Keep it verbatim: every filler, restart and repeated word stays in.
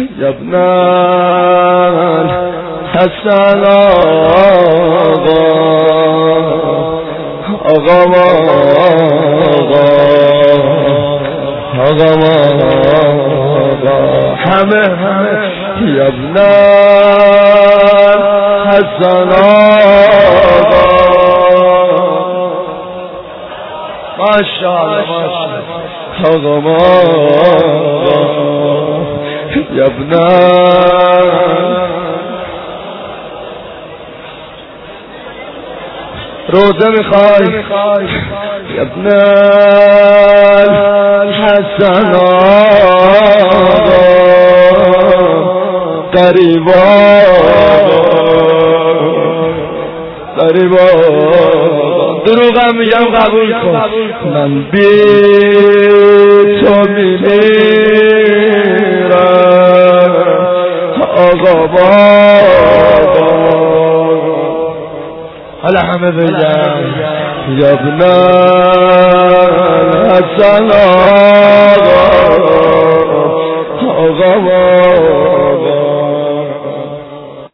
یا ابن الحسن آقا آقا آقا آقا آقا همه همه یا ابن الحسن آقا ماشاءالله آقا آقا یا ابن روزه میخوای یا ابن الحسن آقا قریبا قریبا دروغم میگم قبول کن من بی تو میمیرم آقا بابا حالا همه بگم یا ابن الحسن آقا آقا